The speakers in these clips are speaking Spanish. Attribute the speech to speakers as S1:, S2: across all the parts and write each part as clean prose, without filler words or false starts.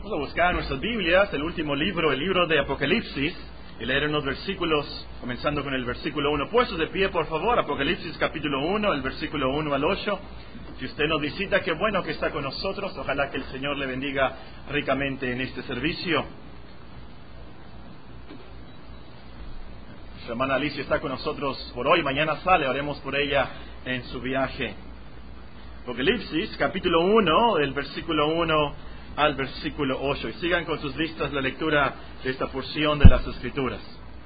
S1: Vamos a buscar en nuestras Biblias el último libro, el libro de Apocalipsis, y leer unos versículos, comenzando con el versículo 1. Puestos de pie, por favor, Apocalipsis capítulo 1, el versículo 1 al 8. Si usted nos visita, qué bueno que está con nosotros. Ojalá que el Señor le bendiga ricamente en este servicio. Nuestra hermana Alicia está con nosotros por hoy, mañana sale, oremos por ella en su viaje. Apocalipsis capítulo 1, del versículo 1 al versículo 8. Y sigan con sus listas la lectura de esta porción de las Escrituras.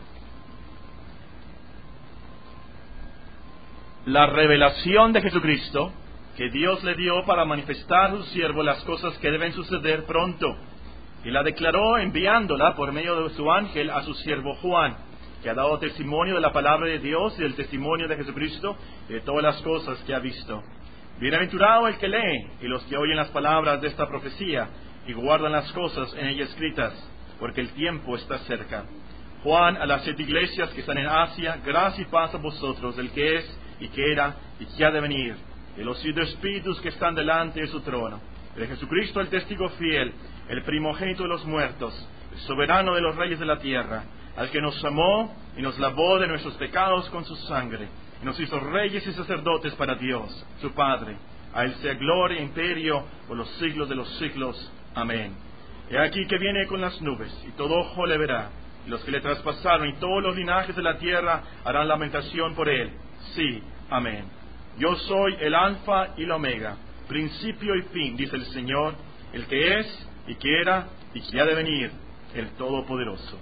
S1: La revelación de Jesucristo, que Dios le dio para manifestar a su siervo las cosas que deben suceder pronto. Y la declaró enviándola por medio de su ángel a su siervo Juan, que ha dado testimonio de la palabra de Dios y del testimonio de Jesucristo y de todas las cosas que ha visto. Bienaventurado el que lee y los que oyen las palabras de esta profecía y guardan las cosas en ella escritas, porque el tiempo está cerca. Juan, a las 7 iglesias que están en Asia, gracia y paz a vosotros, del que es y que era y que ha de venir, de los 7 espíritus que están delante de su trono, de Jesucristo el testigo fiel, el primogénito de los muertos, el soberano de los reyes de la tierra, al que nos amó y nos lavó de nuestros pecados con su sangre, y nos hizo reyes y sacerdotes para Dios, su Padre. A Él sea gloria e imperio por los siglos de los siglos. Amén. He aquí que viene con las nubes, y todo ojo le verá, y los que le traspasaron, y todos los linajes de la tierra harán lamentación por Él. Sí, amén. Yo soy el Alfa y la Omega, principio y fin, dice el Señor, el que es, y que era, y que ha de venir, el Todopoderoso.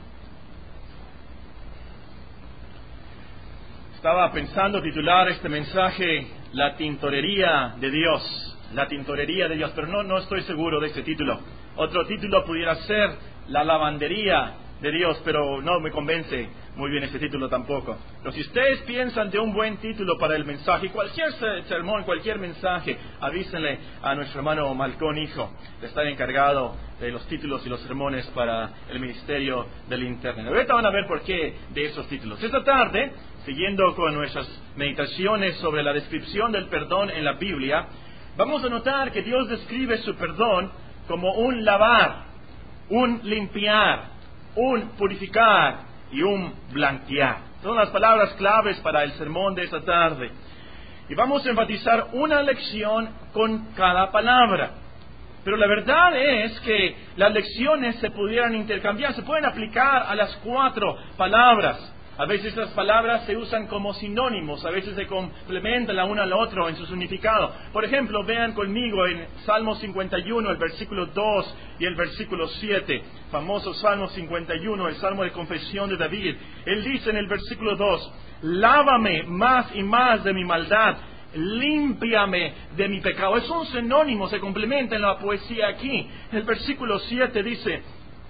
S1: Estaba pensando titular este mensaje La tintorería de Dios. La tintorería de Dios, pero no estoy seguro de este título. Otro título pudiera ser La lavandería de Dios, pero no me convence muy bien este título tampoco. Pero si ustedes piensan de un buen título para el mensaje, cualquier sermón, cualquier mensaje, avísenle a nuestro hermano Malcón Hijo, de estar encargado de los títulos y los sermones para el ministerio del Internet. Ahorita van a ver por qué de esos títulos. Esta tarde, siguiendo con nuestras meditaciones sobre la descripción del perdón en la Biblia, vamos a notar que Dios describe su perdón como un lavar, un limpiar, un purificar y un blanquear. Son las palabras claves para el sermón de esta tarde. Y vamos a enfatizar una lección con cada palabra. Pero la verdad es que las lecciones se pudieran intercambiar, se pueden aplicar a las 4 palabras. A veces las palabras se usan como sinónimos, a veces se complementan la una a la otra en su significado. Por ejemplo, vean conmigo en Salmo 51, el versículo 2 y el versículo 7. Famoso Salmo 51, el Salmo de confesión de David. Él dice en el versículo 2, lávame más y más de mi maldad, límpiame de mi pecado. Es un sinónimo, se complementa en la poesía aquí. El versículo 7 dice,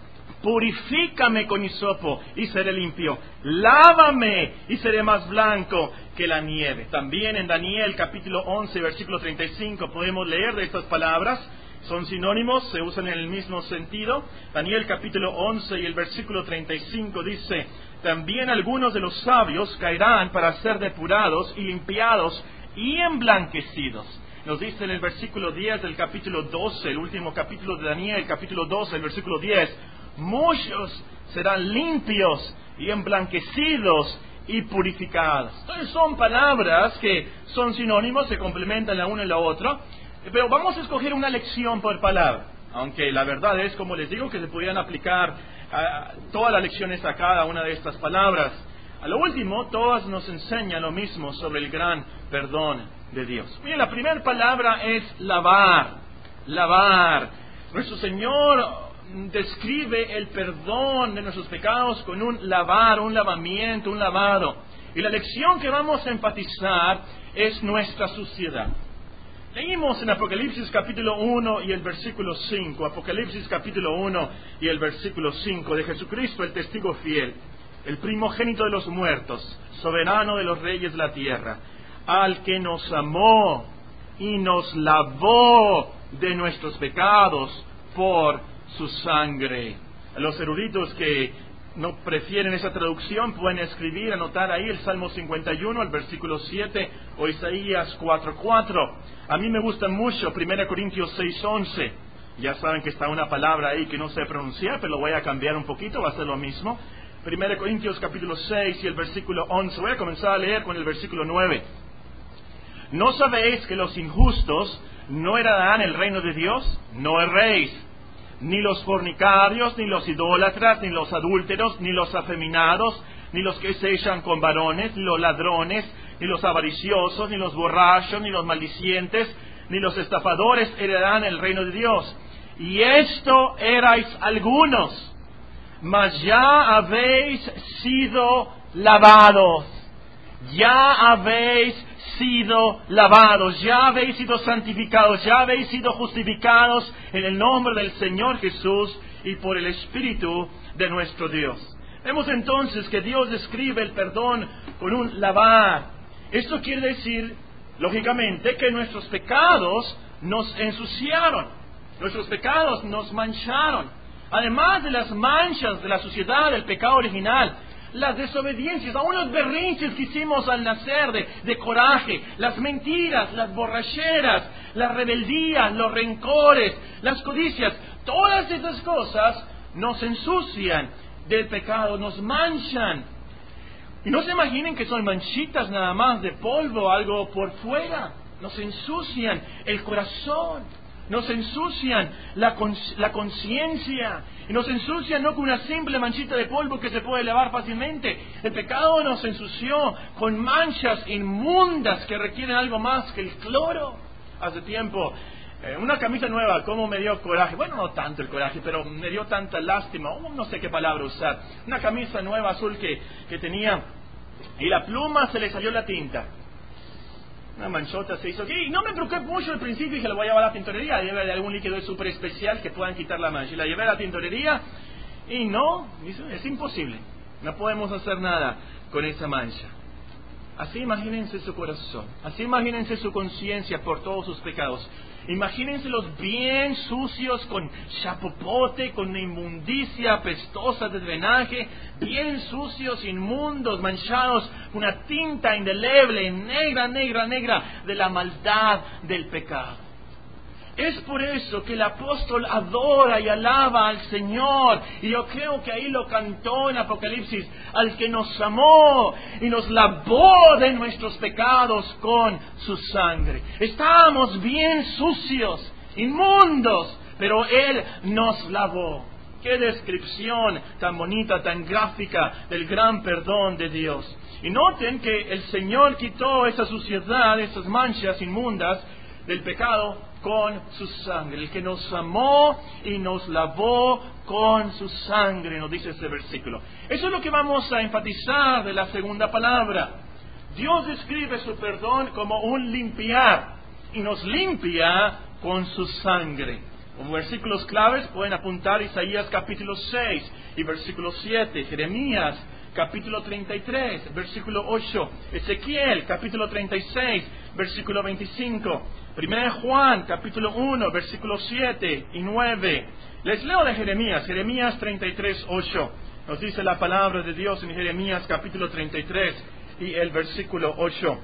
S1: purifícame con hisopo y seré limpio, lávame y seré más blanco que la nieve. También en Daniel capítulo 11 versículo 35 podemos leer de estas palabras, son sinónimos, se usan en el mismo sentido. Daniel capítulo 11 y el versículo 35 dice, también algunos de los sabios caerán para ser depurados y limpiados y emblanquecidos. Nos dice en el versículo 10 del capítulo 12, el último capítulo de Daniel, capítulo 12, el versículo 10, muchos serán limpios y emblanquecidos y purificados. Entonces son palabras que son sinónimos, se complementan la una y la otra, pero vamos a escoger una lección por palabra, aunque la verdad es, como les digo, que se pudieran aplicar todas las lecciones a cada una de estas palabras. A lo último, todas nos enseñan lo mismo sobre el gran perdón de Dios. Bien, la primera palabra es lavar. Lavar. Nuestro Señor describe el perdón de nuestros pecados con un lavar, un lavamiento, un lavado. Y la lección que vamos a enfatizar es nuestra suciedad. Leímos en Apocalipsis capítulo 1 y el versículo 5, Apocalipsis capítulo 1 y el versículo 5, de Jesucristo el testigo fiel, el primogénito de los muertos, soberano de los reyes de la tierra, al que nos amó y nos lavó de nuestros pecados por su sangre. Los eruditos que no prefieren esa traducción pueden escribir, anotar ahí el Salmo 51, el versículo 7, o Isaías 4:4. A mí me gusta mucho 1 Corintios 6:11. Ya saben que está una palabra ahí que no sé pronunciar, pero lo voy a cambiar un poquito, va a ser lo mismo. 1 Corintios capítulo 6 y el versículo 11. Voy a comenzar a leer con el versículo 9. ¿No sabéis que los injustos no heredarán el reino de Dios? No erréis. Ni los fornicarios, ni los idólatras, ni los adúlteros, ni los afeminados, ni los que se echan con varones, ni los ladrones, ni los avariciosos, ni los borrachos, ni los maldicientes, ni los estafadores heredarán el reino de Dios. Y esto erais algunos, mas ya habéis sido lavados. Ya habéis sido lavados, ya habéis sido santificados, ya habéis sido justificados en el nombre del Señor Jesús y por el Espíritu de nuestro Dios. Vemos entonces que Dios describe el perdón con un lavar. Esto quiere decir, lógicamente, que nuestros pecados nos ensuciaron, nuestros pecados nos mancharon. Además de las manchas de la suciedad del pecado original, las desobediencias, aún los berrinches que hicimos al nacer de coraje, las mentiras, las borracheras, la rebeldía, los rencores, las codicias, todas esas cosas nos ensucian del pecado, nos manchan. Y no se imaginen que son manchitas nada más de polvo, algo por fuera. Nos ensucian el corazón, nos ensucian la conciencia, y nos ensucian no con una simple manchita de polvo que se puede lavar fácilmente. El pecado nos ensució con manchas inmundas que requieren algo más que el cloro. Hace tiempo, una camisa nueva, ¿cómo me dio coraje? Bueno, no tanto el coraje, pero me dio tanta lástima, no sé qué palabra usar. Una camisa nueva azul que tenía, y la pluma se le salió la tinta. Una manchota se hizo aquí. Y no me preocupé mucho al principio, dije, la voy a llevar a la tintorería, lleve de algún líquido súper especial que puedan quitar la mancha. Y la llevé a la tintorería y no, es imposible. No podemos hacer nada con esa mancha. Así imagínense su corazón, así imagínense su conciencia por todos sus pecados. Imagínenselos bien sucios, con chapopote, con inmundicia apestosa de drenaje, bien sucios, inmundos, manchados, una tinta indeleble, negra, negra, negra, de la maldad del pecado. Es por eso que el apóstol adora y alaba al Señor. Y yo creo que ahí lo cantó en Apocalipsis: al que nos amó y nos lavó de nuestros pecados con su sangre. Estábamos bien sucios, inmundos, pero Él nos lavó. Qué descripción tan bonita, tan gráfica del gran perdón de Dios. Y noten que el Señor quitó esa suciedad, esas manchas inmundas del pecado con su sangre. El que nos amó y nos lavó con su sangre, nos dice ese versículo. Eso es lo que vamos a enfatizar de la segunda palabra. Dios describe su perdón como un limpiar, y nos limpia con su sangre. Como versículos claves pueden apuntar Isaías capítulo 6 y versículo 7, Jeremías capítulo 33, versículo 8, Ezequiel capítulo 36, versículo 25, 1 Juan capítulo 1, versículos 7 y 9. Les leo de Jeremías 33, 8. Nos dice la palabra de Dios en Jeremías capítulo 33 y el versículo 8.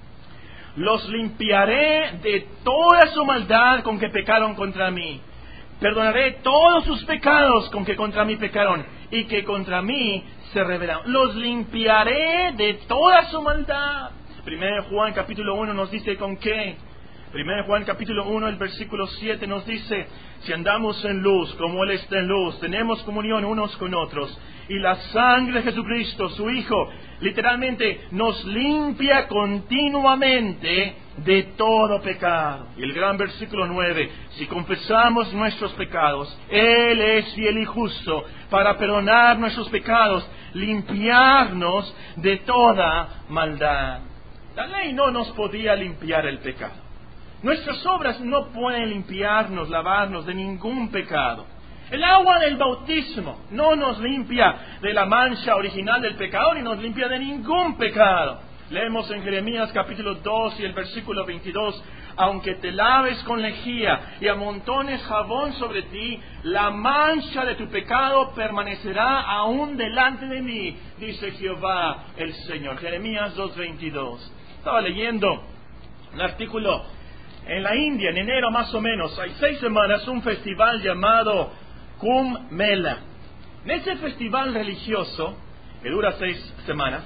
S1: Los limpiaré de toda su maldad con que pecaron contra mí. Perdonaré todos sus pecados con que contra mí pecaron y que contra mí se rebelaron. Los limpiaré de toda su maldad. 1 Juan capítulo 1 nos dice con qué. 1 Juan capítulo 1, el versículo 7 nos dice: si andamos en luz como Él está en luz, tenemos comunión unos con otros, y la sangre de Jesucristo, su Hijo, literalmente nos limpia continuamente de todo pecado. Y el gran versículo 9: si confesamos nuestros pecados, Él es fiel y justo para perdonar nuestros pecados, limpiarnos de toda maldad. La ley no nos podía limpiar el pecado. Nuestras obras no pueden limpiarnos, lavarnos de ningún pecado. El agua del bautismo no nos limpia de la mancha original del pecado, ni nos limpia de ningún pecado. Leemos en Jeremías capítulo 2 y el versículo 22: aunque te laves con lejía y amontones jabón sobre ti, la mancha de tu pecado permanecerá aún delante de mí, dice Jehová el Señor. Jeremías 2:22. Estaba leyendo un artículo en la India, en enero más o menos, hay 6 semanas, un festival llamado Kumbh Mela. En ese festival religioso, que dura 6 semanas,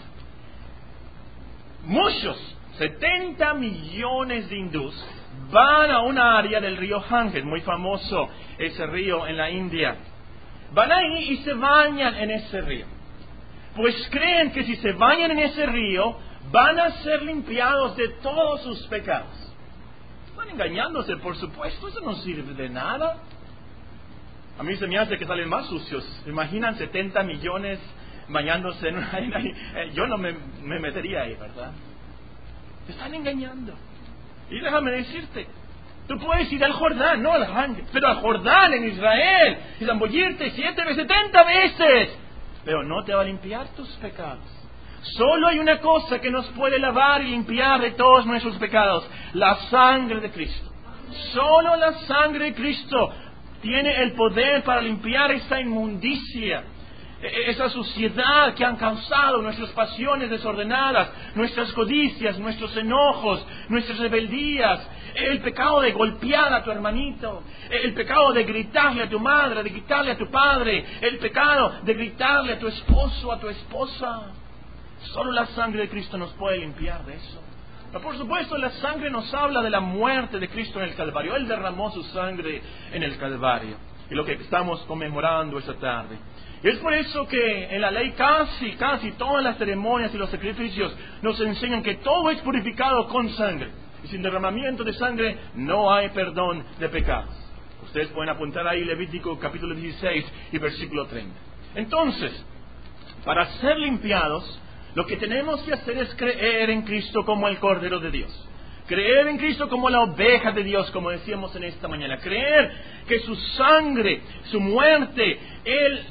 S1: muchos, 70 millones de hindús, van a una área del río Ganges, muy famoso ese río en la India. Van ahí y se bañan en ese río. Pues creen que si se bañan en ese río, van a ser limpiados de todos sus pecados. Están engañándose, por supuesto, eso no sirve de nada. A mí se me hace que salen más sucios. Imaginan 70 millones bañándose en una... Yo no me metería ahí, ¿verdad? Te están engañando. Y déjame decirte, tú puedes ir al Jordán, no al Ganges, pero al Jordán en Israel, y zambullirte 70 veces, pero no te va a limpiar tus pecados. Solo hay una cosa que nos puede lavar y limpiar de todos nuestros pecados: la sangre de Cristo. Solo la sangre de Cristo tiene el poder para limpiar esa inmundicia, esa suciedad que han causado nuestras pasiones desordenadas, nuestras codicias, nuestros enojos, nuestras rebeldías, el pecado de golpear a tu hermanito, el pecado de gritarle a tu madre, de gritarle a tu padre, el pecado de gritarle a tu esposo, a tu esposa. Solo la sangre de Cristo nos puede limpiar de eso. Pero por supuesto, la sangre nos habla de la muerte de Cristo en el Calvario. Él derramó su sangre en el Calvario, y lo que estamos conmemorando esta tarde. Y es por eso que en la ley casi todas las ceremonias y los sacrificios nos enseñan que todo es purificado con sangre. Y sin derramamiento de sangre no hay perdón de pecados. Ustedes pueden apuntar ahí Levítico capítulo 16 y versículo 30. Entonces, para ser limpiados, lo que tenemos que hacer es creer en Cristo como el Cordero de Dios. Creer en Cristo como la oveja de Dios, como decíamos en esta mañana. Creer que su sangre, su muerte, Él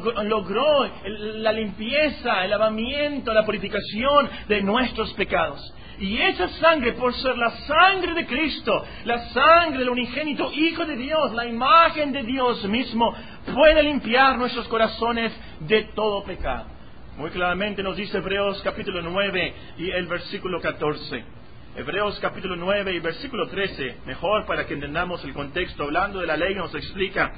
S1: logró la limpieza, el lavamiento, la purificación de nuestros pecados. Y esa sangre, por ser la sangre de Cristo, la sangre del unigénito Hijo de Dios, la imagen de Dios mismo, puede limpiar nuestros corazones de todo pecado. Muy claramente nos dice Hebreos capítulo 9 y el versículo 14. Hebreos capítulo 9 y versículo 13, mejor para que entendamos el contexto, hablando de la ley, nos explica: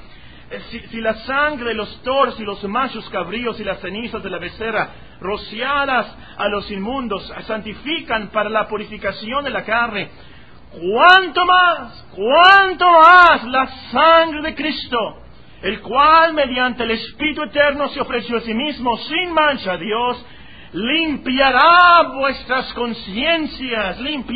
S1: si la sangre de los toros y los machos cabríos y las cenizas de la becerra, rociadas a los inmundos, santifican para la purificación de la carne, ¿cuánto más la sangre de Cristo, el cual mediante el Espíritu Eterno se ofreció a sí mismo sin mancha a Dios, limpiará vuestras conciencias?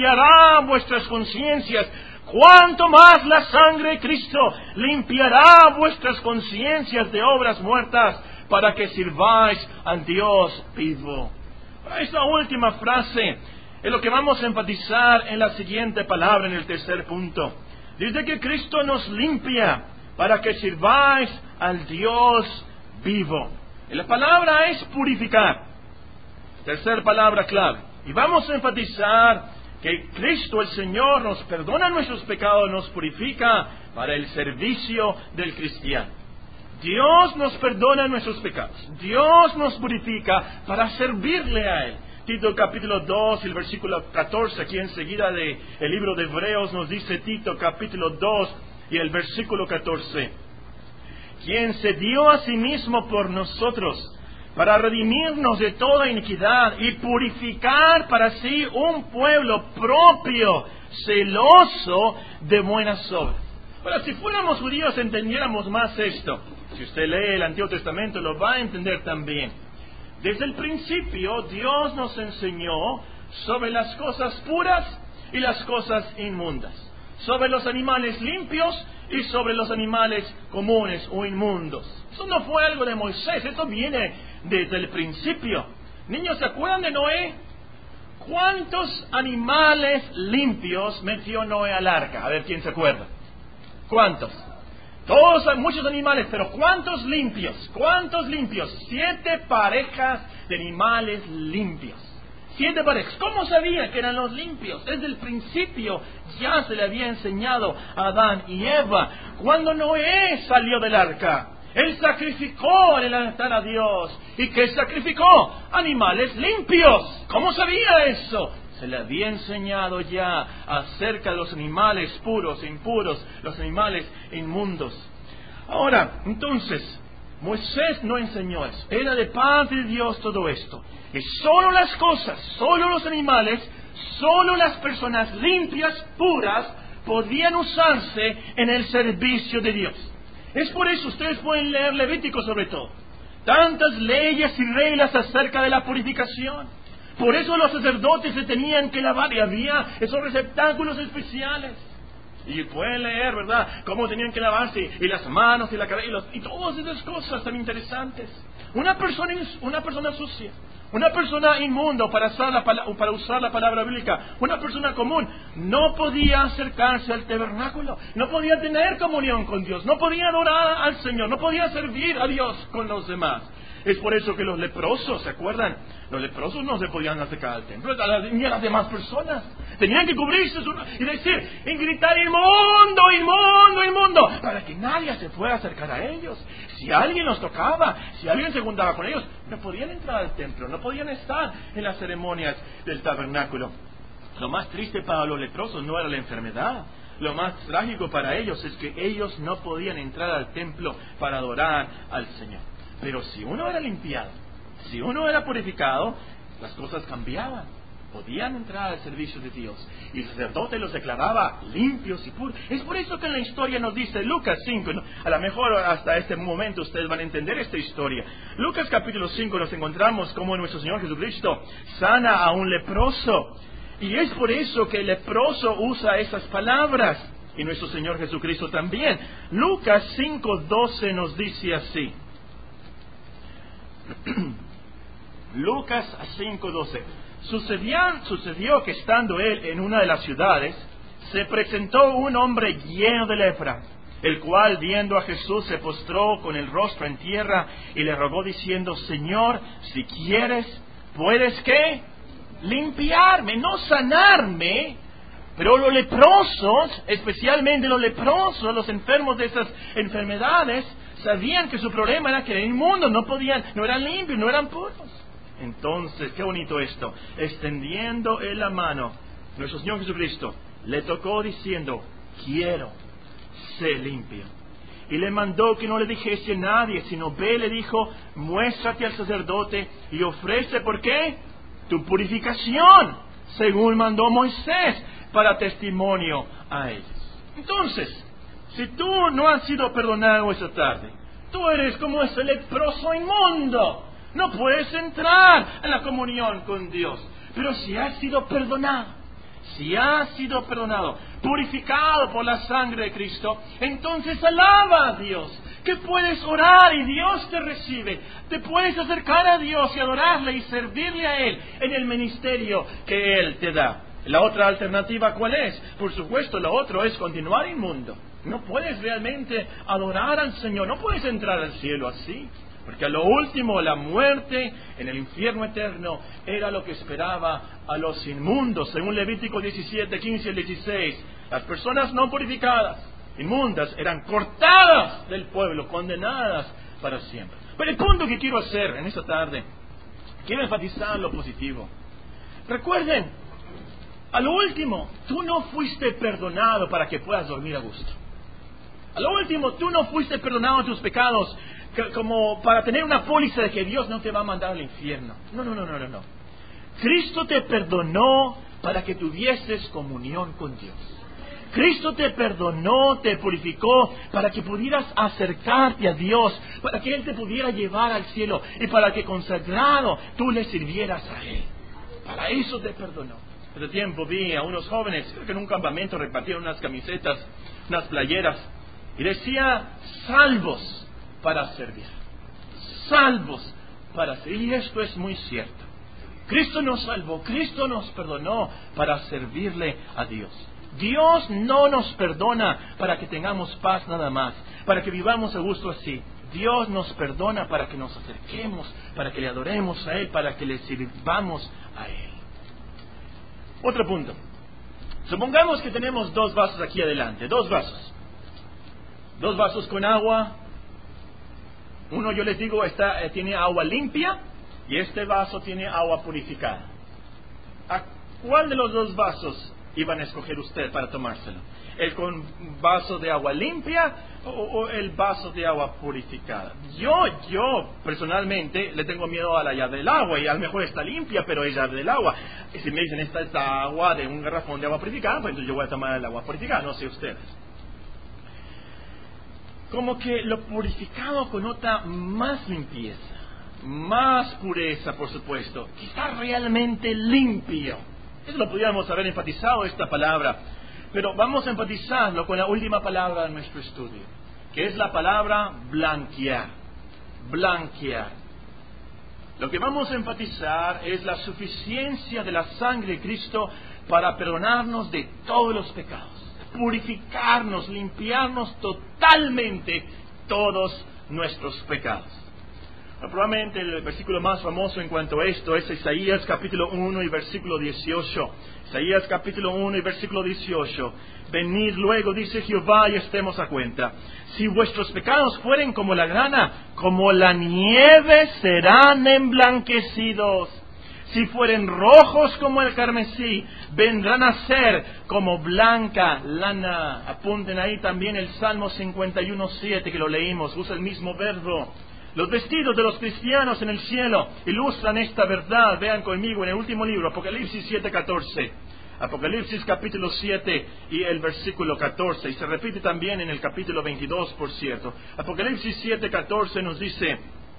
S1: Cuanto más la sangre de Cristo limpiará vuestras conciencias de obras muertas, para que sirváis al Dios vivo. Esta última frase es lo que vamos a enfatizar en la siguiente palabra, en el tercer punto. Dice que Cristo nos limpia para que sirváis al Dios vivo. Y la palabra es purificar. Tercer palabra clave. Y vamos a enfatizar que Cristo el Señor nos perdona nuestros pecados, nos purifica para el servicio del cristiano. Dios nos perdona nuestros pecados. Dios nos purifica para servirle a Él. Tito capítulo 2, el versículo 14, aquí enseguida del libro de Hebreos nos dice Tito capítulo 2 y el versículo 14. Quien se dio a sí mismo por nosotros, para redimirnos de toda iniquidad y purificar para sí un pueblo propio, celoso de buenas obras. Ahora, si fuéramos judíos entendiéramos más esto. Si usted lee el Antiguo Testamento lo va a entender también. Desde el principio Dios nos enseñó sobre las cosas puras y las cosas inmundas, sobre los animales limpios y sobre los animales comunes o inmundos. Eso no fue algo de Moisés, esto viene desde el principio. Niños, ¿se acuerdan de Noé? ¿Cuántos animales limpios metió Noé al arca? A ver, ¿quién se acuerda? ¿Cuántos? Todos, muchos animales, pero ¿cuántos limpios? ¿Cuántos limpios? 7 parejas de animales limpios. 7 parejas. ¿Cómo sabía que eran los limpios? Desde el principio ya se le había enseñado a Adán y Eva. Cuando Noé salió del arca, él sacrificó en el altar a Dios. ¿Y qué sacrificó? Animales limpios. ¿Cómo sabía eso? Se le había enseñado ya acerca de los animales puros e impuros, los animales inmundos. Ahora, entonces, Moisés no enseñó eso. Era de parte de Dios todo esto. Y solo las cosas, solo los animales, solo las personas limpias, puras, podían usarse en el servicio de Dios. Es por eso ustedes pueden leer Levítico sobre todo. Tantas leyes y reglas acerca de la purificación. Por eso los sacerdotes se tenían que lavar y había esos receptáculos especiales. Y pueden leer, ¿verdad?, cómo tenían que lavarse, y las manos, y la cabeza, y todas esas cosas tan interesantes. Una persona sucia, una persona inmunda, para usar la palabra bíblica, una persona común, no podía acercarse al tabernáculo, no podía tener comunión con Dios, no podía adorar al Señor, no podía servir a Dios con los demás. Es por eso que los leprosos, ¿se acuerdan? Los leprosos no se podían acercar al templo, ni a las demás personas. Tenían que cubrirse y decir, y gritar, inmundo, inmundo, inmundo, para que nadie se fuera a acercar a ellos. Si alguien los tocaba, si alguien se juntaba con ellos, no podían entrar al templo, no podían estar en las ceremonias del tabernáculo. Lo más triste para los leprosos no era la enfermedad. Lo más trágico para ellos es que ellos no podían entrar al templo para adorar al Señor. Pero si uno era limpiado, si uno era purificado, las cosas cambiaban. Podían entrar al servicio de Dios. Y el sacerdote los declaraba limpios y puros. Es por eso que en la historia nos dice Lucas 5, a lo mejor hasta este momento ustedes van a entender esta historia. Lucas capítulo 5 nos encontramos como nuestro Señor Jesucristo sana a un leproso. Y es por eso que el leproso usa esas palabras. Y nuestro Señor Jesucristo también. Lucas 5:12 nos dice así. Lucas 5:12. Sucedió que estando él en una de las ciudades, se presentó un hombre lleno de lepra, el cual viendo a Jesús se postró con el rostro en tierra y le rogó diciendo, Señor, si quieres, ¿puedes qué? Limpiarme, no sanarme. Pero los leprosos, especialmente los leprosos, los enfermos de esas enfermedades, sabían que su problema era que eran inmundos, no eran limpios, no eran puros. Entonces, qué bonito esto. Extendiendo él la mano, nuestro Señor Jesucristo le tocó diciendo, quiero, sé limpio. Y le mandó que no le dijese a nadie, sino ve, le dijo, muéstrate al sacerdote y ofrece, ¿por qué? Tu purificación, según mandó Moisés, para testimonio a ellos. Entonces, si tú no has sido perdonado esta tarde, tú eres como ese leproso inmundo. No puedes entrar en la comunión con Dios. Pero si has sido perdonado, purificado por la sangre de Cristo, entonces alaba a Dios, que puedes orar y Dios te recibe. Te puedes acercar a Dios y adorarle y servirle a Él en el ministerio que Él te da. La otra alternativa, ¿cuál es? Por supuesto, lo otro es continuar inmundo. No puedes realmente adorar al Señor, no puedes entrar al cielo así. Porque a lo último, la muerte en el infierno eterno era lo que esperaba a los inmundos. Según Levítico 17, 15 y 16, las personas no purificadas, inmundas, eran cortadas del pueblo, condenadas para siempre. Pero el punto que quiero hacer en esta tarde, quiero enfatizar lo positivo. Recuerden, a lo último, tú no fuiste perdonado para que puedas dormir a gusto. A lo último, tú no fuiste perdonado de tus pecados como para tener una póliza de que Dios no te va a mandar al infierno. No. Cristo te perdonó para que tuvieses comunión con Dios. Cristo te perdonó, te purificó para que pudieras acercarte a Dios, para que Él te pudiera llevar al cielo y para que consagrado tú le sirvieras a Él. Para eso te perdonó. Hace tiempo vi a unos jóvenes, creo que en un campamento repartieron unas camisetas, unas playeras, y decía, salvos para servir. Salvos para servir. Y esto es muy cierto. Cristo nos salvó, Cristo nos perdonó para servirle a Dios. Dios no nos perdona para que tengamos paz nada más, para que vivamos a gusto así. Dios nos perdona para que nos acerquemos, para que le adoremos a Él, para que le sirvamos a Él. Otro punto. Supongamos que tenemos dos vasos aquí adelante, dos vasos con agua. Uno, yo les digo, tiene agua limpia y este vaso tiene agua purificada. ¿cuál de los dos vasos iban a escoger usted para tomárselo? ¿El con vaso de agua limpia o el vaso de agua purificada? Yo personalmente le tengo miedo a la llave del agua, y a lo mejor está limpia, pero es llave del agua. Y si me dicen, esta es agua de un garrafón de agua purificada, pues entonces yo voy a tomar el agua purificada, no sé ustedes. Como que lo purificado connota más limpieza, más pureza, por supuesto, quizá realmente limpio. Eso lo podríamos haber enfatizado esta palabra, pero vamos a enfatizarlo con la última palabra de nuestro estudio, que es la palabra blanquear. Blanquear. Lo que vamos a enfatizar es la suficiencia de la sangre de Cristo para perdonarnos de todos los pecados, purificarnos, limpiarnos totalmente todos nuestros pecados. Probablemente el versículo más famoso en cuanto a esto es Isaías capítulo 1 y versículo 18. Isaías capítulo 1 y versículo 18. Venid luego, dice Jehová, y estemos a cuenta. Si vuestros pecados fueren como la grana, como la nieve serán emblanquecidos. Si fueren rojos como el carmesí, vendrán a ser como blanca lana. Apunten ahí también el Salmo 51:7 que lo leímos, usa el mismo verbo. Los vestidos de los cristianos en el cielo ilustran esta verdad. Vean conmigo en el último libro, Apocalipsis 7:14. Apocalipsis capítulo 7 y el versículo 14. Y se repite también en el capítulo 22, por cierto. Apocalipsis 7:14 nos dice: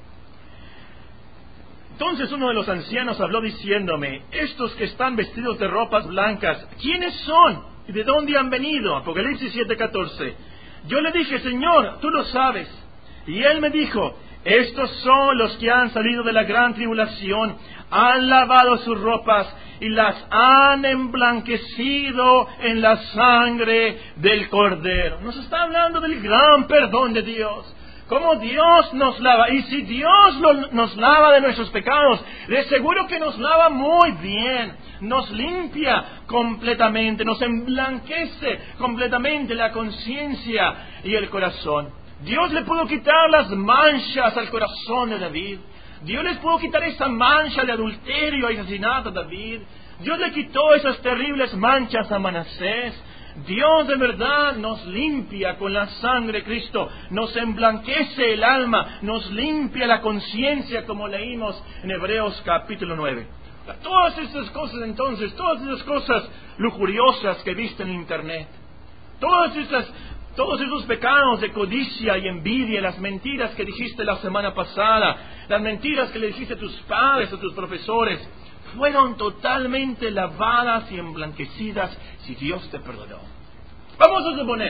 S1: entonces uno de los ancianos habló diciéndome, estos que están vestidos de ropas blancas, ¿quiénes son? ¿Y de dónde han venido? Apocalipsis 7:14. Yo le dije, Señor, tú lo sabes. Y él me dijo, estos son los que han salido de la gran tribulación, han lavado sus ropas y las han emblanquecido en la sangre del Cordero. Nos está hablando del gran perdón de Dios. Cómo Dios nos lava. Y si Dios nos lava de nuestros pecados, de seguro que nos lava muy bien. Nos limpia completamente, nos emblanquece completamente la conciencia y el corazón. Dios le pudo quitar las manchas al corazón de David. Dios les pudo quitar esa mancha de adulterio y asesinato a David. Dios le quitó esas terribles manchas a Manasés. Dios de verdad nos limpia con la sangre de Cristo, nos emblanquece el alma, nos limpia la conciencia, como leímos en Hebreos capítulo 9. Todas esas cosas entonces, todas esas cosas lujuriosas que viste en internet, todos esos pecados de codicia y envidia, las mentiras que dijiste la semana pasada, las mentiras que le dijiste a tus padres, a tus profesores, fueron totalmente lavadas y emblanquecidas si Dios te perdonó. Vamos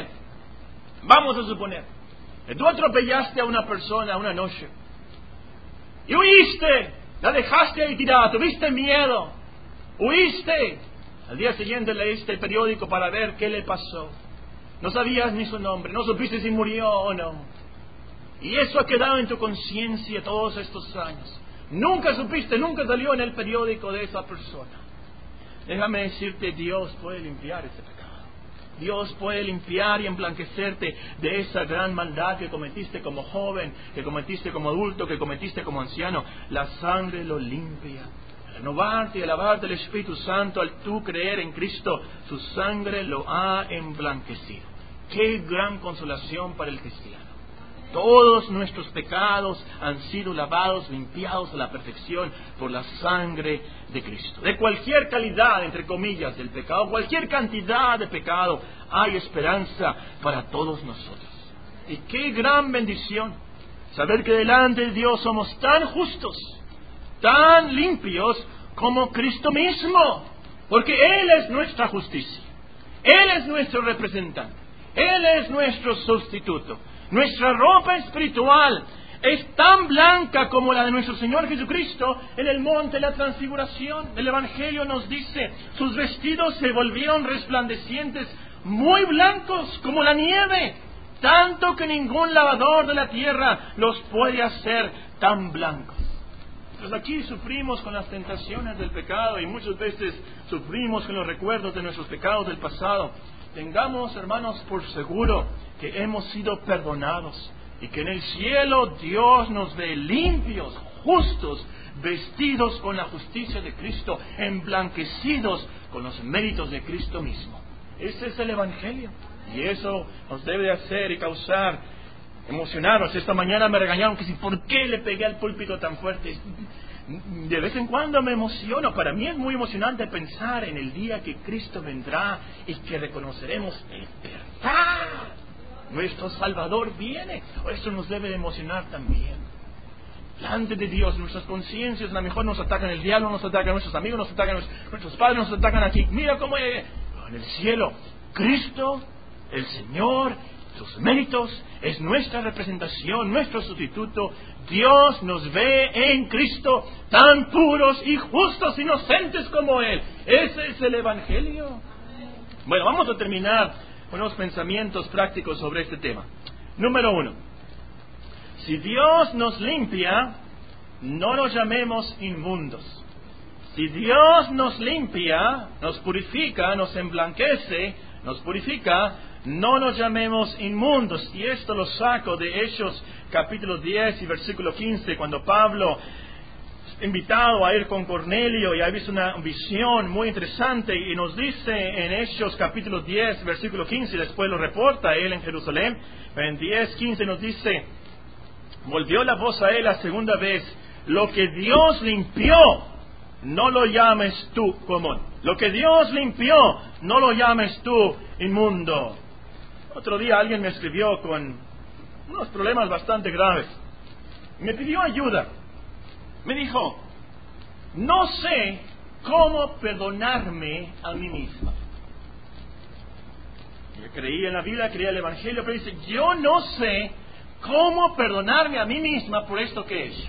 S1: a suponer que tú atropellaste a una persona una noche y huiste, la dejaste ahí tirada, tuviste miedo, huiste. Al día siguiente leíste el periódico para ver qué le pasó. No sabías ni su nombre, no supiste si murió o no. Y eso ha quedado en tu conciencia todos estos años. Nunca supiste, nunca salió en el periódico de esa persona. Déjame decirte, Dios puede limpiar ese pecado. Dios puede limpiar y emblanquecerte de esa gran maldad que cometiste como joven, que cometiste como adulto, que cometiste como anciano. La sangre lo limpia. Al renovarte y alabarte el Espíritu Santo, al tú creer en Cristo, su sangre lo ha emblanquecido. ¡Qué gran consolación para el cristiano! Todos nuestros pecados han sido lavados, limpiados a la perfección por la sangre de Cristo. De cualquier calidad, entre comillas, del pecado, cualquier cantidad de pecado, hay esperanza para todos nosotros. Y qué gran bendición saber que delante de Dios somos tan justos, tan limpios como Cristo mismo, porque Él es nuestra justicia, Él es nuestro representante, Él es nuestro sustituto. Nuestra ropa espiritual es tan blanca como la de nuestro Señor Jesucristo en el monte de la transfiguración. El Evangelio nos dice, sus vestidos se volvieron resplandecientes, muy blancos como la nieve, tanto que ningún lavador de la tierra los puede hacer tan blancos. Pues aquí sufrimos con las tentaciones del pecado y muchas veces sufrimos con los recuerdos de nuestros pecados del pasado. Tengamos, hermanos, por seguro que hemos sido perdonados y que en el cielo Dios nos ve limpios, justos, vestidos con la justicia de Cristo, emblanquecidos con los méritos de Cristo mismo. Ese es el Evangelio. Y eso nos debe hacer y causar, emocionarnos. Esta mañana me regañaron que si por qué le pegué al púlpito tan fuerte. De vez en cuando me emociono. Para mí es muy emocionante pensar en el día que Cristo vendrá y que reconoceremos en verdad nuestro Salvador viene. Eso nos debe emocionar también. Delante de Dios, nuestras conciencias, a lo mejor nos atacan el diablo, nos atacan nuestros amigos, nos atacan nuestros padres, nos atacan aquí. Mira cómo en el cielo, Cristo, el Señor, sus méritos, es nuestra representación, nuestro sustituto. Dios nos ve en Cristo tan puros y justos, inocentes como Él. Ese es el Evangelio. Bueno, vamos a terminar con unos pensamientos prácticos sobre este tema. Número 1. Si Dios nos limpia, no nos llamemos inmundos. Si Dios nos limpia, nos purifica, nos emblanquece, nos purifica, no nos llamemos inmundos. Y esto lo saco de Hechos capítulo 10 y versículo 15, cuando Pablo, invitado a ir con Cornelio, y ha visto una visión muy interesante, y nos dice en Hechos capítulo 10, versículo 15, y después lo reporta él en Jerusalén, en 10:15 nos dice: volvió la voz a él la segunda vez, lo que Dios limpió, no lo llames tú común. Lo que Dios limpió, no lo llames tú inmundo. Otro día alguien me escribió con unos problemas bastante graves. Me pidió ayuda. Me dijo: no sé cómo perdonarme a mí misma. Yo creía en la Biblia, creía en el Evangelio, pero dice: yo no sé cómo perdonarme a mí misma por esto que he hecho.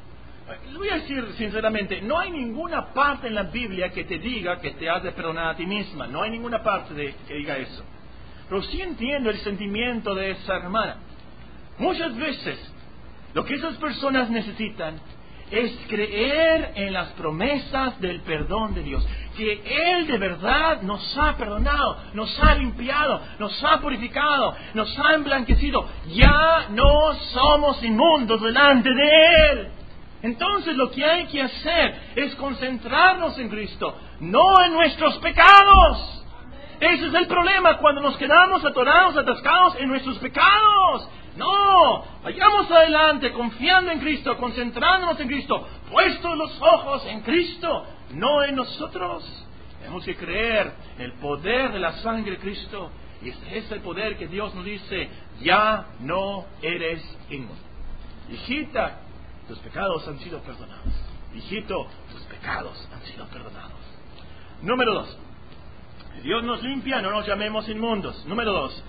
S1: Le voy a decir sinceramente, no hay ninguna parte en la Biblia que te diga que te has de perdonar a ti misma. No hay ninguna parte que diga eso. Pero sí entiendo el sentimiento de esa hermana. Muchas veces lo que esas personas necesitan es creer en las promesas del perdón de Dios. Que Él de verdad nos ha perdonado, nos ha limpiado, nos ha purificado, nos ha emblanquecido. Ya no somos inmundos delante de Él. Entonces lo que hay que hacer es concentrarnos en Cristo, no en nuestros pecados. Ese es el problema cuando nos quedamos atorados, atascados en nuestros pecados. No, vayamos adelante confiando en Cristo, concentrándonos en Cristo, puestos los ojos en Cristo, no en nosotros. Tenemos que creer en el poder de la sangre de Cristo, y ese es el poder que Dios nos dice: ya no eres inmundo. Hijita, tus pecados han sido perdonados. Hijito, tus pecados han sido perdonados. Número 2. Si Dios nos limpia, no nos llamemos inmundos. Número 2.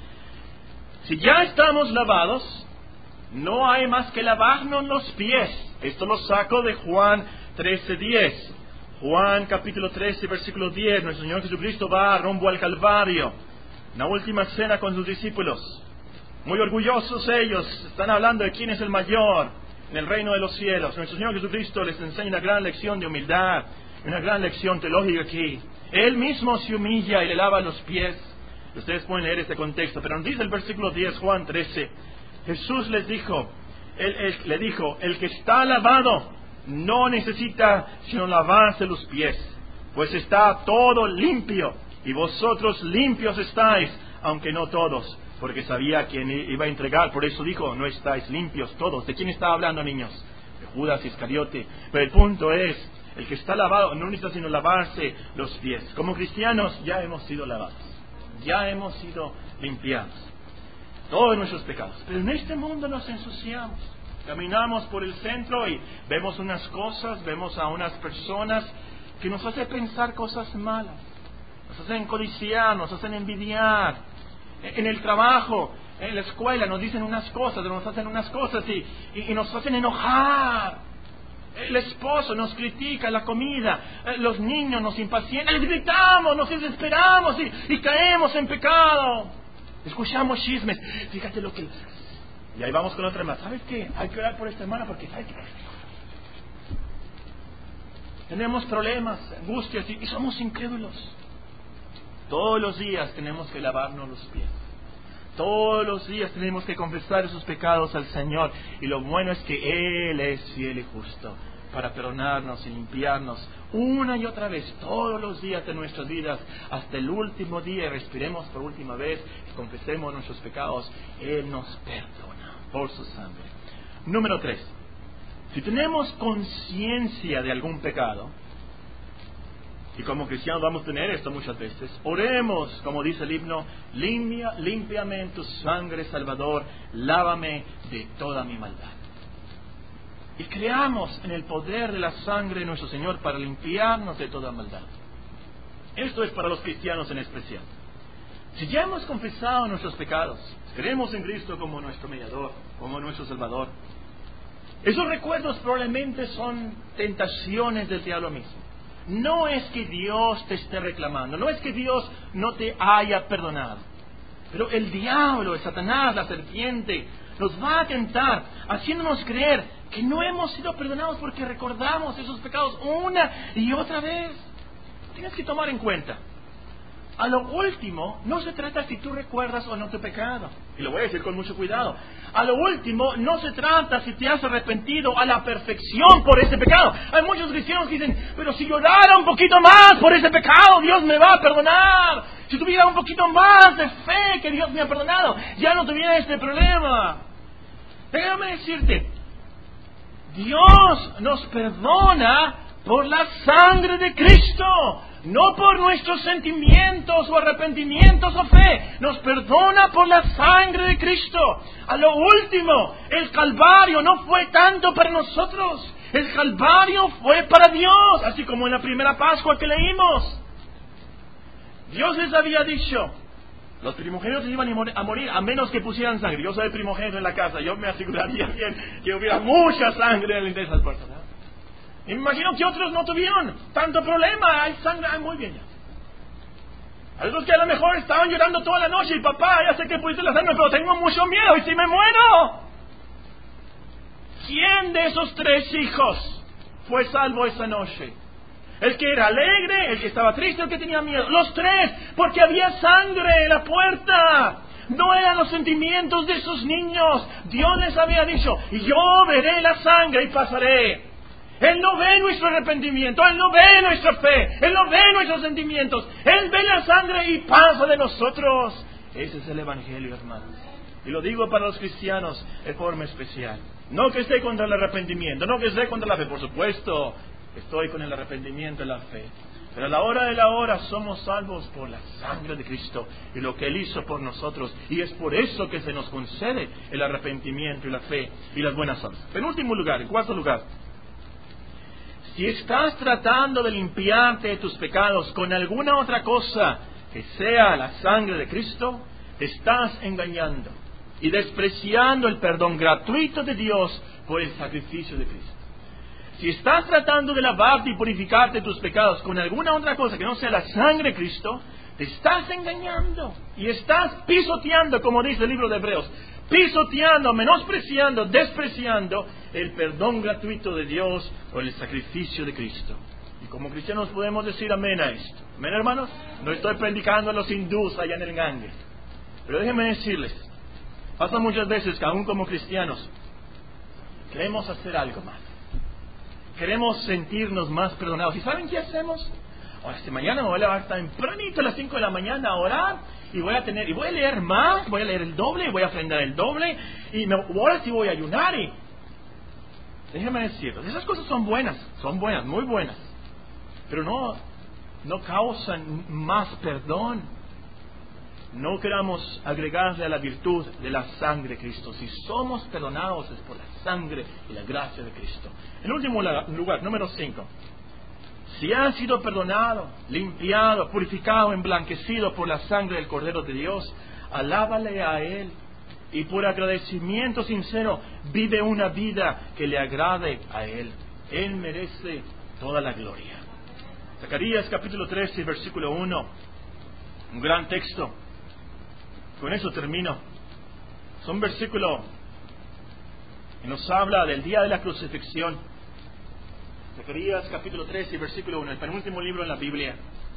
S1: Si ya estamos lavados, no hay más que lavarnos los pies. Esto lo saco de Juan 13:10. Juan capítulo 13, versículo 10. Nuestro Señor Jesucristo va rumbo al Calvario. Una última cena con sus discípulos. Muy orgullosos ellos. Están hablando de quién es el mayor en el reino de los cielos. Nuestro Señor Jesucristo les enseña una gran lección de humildad, una gran lección teológica aquí. Él mismo se humilla y le lava los pies. Ustedes pueden leer este contexto, pero nos dice el versículo 10, Juan 13. Jesús les dijo, le dijo: el que está lavado no necesita sino lavarse los pies, pues está todo limpio, y vosotros limpios estáis, aunque no todos, porque sabía quién iba a entregar. Por eso dijo: no estáis limpios todos. ¿De quién estaba hablando, niños? De Judas Iscariote. Pero el punto es, el que está lavado no necesita sino lavarse los pies. Como cristianos ya hemos sido lavados, ya hemos sido limpiados todos nuestros pecados. Pero en este mundo nos ensuciamos. Caminamos por el centro y vemos unas cosas, vemos a unas personas que nos hacen pensar cosas malas, nos hacen codiciar, nos hacen envidiar. En el trabajo, en la escuela nos dicen unas cosas, nos hacen unas cosas y nos hacen enojar. El esposo nos critica la comida, los niños nos impacientan, les gritamos, nos desesperamos y caemos en pecado. Escuchamos chismes, fíjate lo que... Y ahí vamos con otra hermana. ¿Sabes qué? Hay que orar por esta hermana porque hay que... Tenemos problemas, angustias y somos incrédulos. Todos los días tenemos que lavarnos los pies. Todos los días tenemos que confesar esos pecados al Señor. Y lo bueno es que Él es fiel y justo para perdonarnos y limpiarnos una y otra vez, todos los días de nuestras vidas, hasta el último día, y respiremos por última vez, y confesemos nuestros pecados. Él nos perdona por su sangre. Número 3. Si tenemos conciencia de algún pecado, y como cristianos vamos a tener esto muchas veces, oremos, como dice el himno: límpiame en tu sangre, Salvador, lávame de toda mi maldad. Y creamos en el poder de la sangre de nuestro Señor para limpiarnos de toda maldad. Esto es para los cristianos en especial. Si ya hemos confesado nuestros pecados, creemos en Cristo como nuestro mediador, como nuestro Salvador, esos recuerdos probablemente son tentaciones del diablo mismo. No es que Dios te esté reclamando, no es que Dios no te haya perdonado, pero el diablo, el Satanás, la serpiente, nos va a tentar, haciéndonos creer que no hemos sido perdonados porque recordamos esos pecados una y otra vez. Tienes que tomar en cuenta, a lo último, no se trata si tú recuerdas o no tu pecado. Y lo voy a decir con mucho cuidado. A lo último, no se trata si te has arrepentido a la perfección por ese pecado. Hay muchos cristianos que dicen: pero si llorara un poquito más por ese pecado, Dios me va a perdonar. Si tuviera un poquito más de fe que Dios me ha perdonado, ya no tuviera este problema. Déjame decirte, Dios nos perdona por la sangre de Cristo, no por nuestros sentimientos o arrepentimientos o fe. Nos perdona por la sangre de Cristo. A lo último, el Calvario no fue tanto para nosotros. El Calvario fue para Dios, así como en la primera Pascua que leímos. Dios les había dicho: los primogénitos iban a morir a menos que pusieran sangre. Yo soy el primogénito en la casa, yo me aseguraría bien que hubiera mucha sangre en esas puertas, ¿no? Y me imagino que otros no tuvieron tanto problema. Hay sangre, muy bien ya. Algunos que a lo mejor estaban llorando toda la noche: y papá, ya sé que pusiste la sangre, pero tengo mucho miedo, ¿y si me muero? ¿Quién de esos 3 hijos fue salvo esa noche? El que era alegre, el que estaba triste, el que tenía miedo. Los 3, porque había sangre en la puerta. No eran los sentimientos de esos niños. Dios les había dicho: y yo veré la sangre y pasaré. Él no ve nuestro arrepentimiento, Él no ve nuestra fe, Él no ve nuestros sentimientos. Él ve la sangre y pasa de nosotros. Ese es el Evangelio, hermanos. Y lo digo para los cristianos de forma especial. No que esté contra el arrepentimiento, no que esté contra la fe. Por supuesto, estoy con el arrepentimiento y la fe. Pero a la hora de la hora somos salvos por la sangre de Cristo y lo que Él hizo por nosotros. Y es por eso que se nos concede el arrepentimiento y la fe y las buenas obras. En último lugar, en cuarto lugar, si estás tratando de limpiarte de tus pecados con alguna otra cosa que sea la sangre de Cristo, te estás engañando y despreciando el perdón gratuito de Dios por el sacrificio de Cristo. Si estás tratando de lavarte y purificarte de tus pecados con alguna otra cosa que no sea la sangre de Cristo, te estás engañando y estás pisoteando, como dice el libro de Hebreos, pisoteando, menospreciando, despreciando el perdón gratuito de Dios por el sacrificio de Cristo. Y como cristianos podemos decir amén a esto. Amén, hermanos. No estoy predicando a los hindús allá en el Ganges, pero déjenme decirles, pasa muchas veces que aún como cristianos queremos hacer algo más. Queremos sentirnos más perdonados. ¿Y saben qué hacemos? Ahora, mañana me voy a levantar tempranito a las 5 de la mañana a orar y voy a leer más, voy a leer el doble, voy a ofrendar el doble y ahora sí voy a ayunar. Y déjenme decirles, esas cosas son buenas, muy buenas, pero no causan más perdón. No queramos agregarle a la virtud de la sangre de Cristo. Si somos perdonados es por la sangre y la gracia de Cristo. En último lugar, número 5. Si has sido perdonado, limpiado, purificado, emblanquecido por la sangre del Cordero de Dios, alábale a Él. Y por agradecimiento sincero, vive una vida que le agrade a Él. Él merece toda la gloria. Zacarías capítulo 13, versículo 1. Un gran texto. Con eso termino. Es un versículo que nos habla del día de la crucifixión. Zacarías capítulo 13, versículo 1, el penúltimo libro en la Biblia.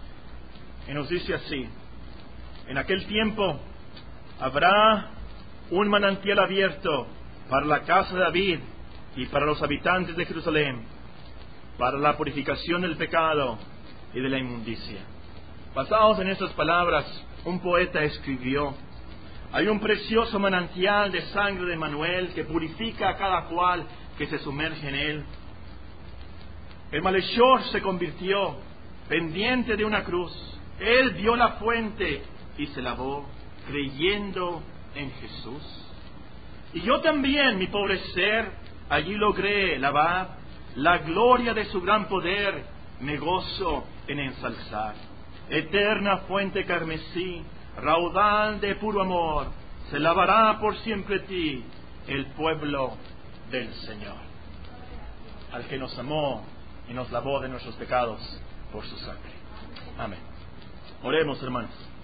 S1: Y nos dice así: en aquel tiempo habrá un manantial abierto para la casa de David y para los habitantes de Jerusalén. para la purificación del pecado y de la inmundicia. Basados en estas palabras, un poeta escribió: hay un precioso manantial de sangre de Manuel que purifica a cada cual que se sumerge en él. El malhechor se convirtió pendiente de una cruz. Él vio la fuente y se lavó, creyendo en Jesús. Y yo también, mi pobre ser, allí logré lavar. La gloria de su gran poder me gozo en ensalzar. Eterna fuente carmesí, raudal de puro amor, se lavará por siempre ti el pueblo del Señor, al que nos amó y nos lavó de nuestros pecados por su sangre. Amén. Oremos, hermanos.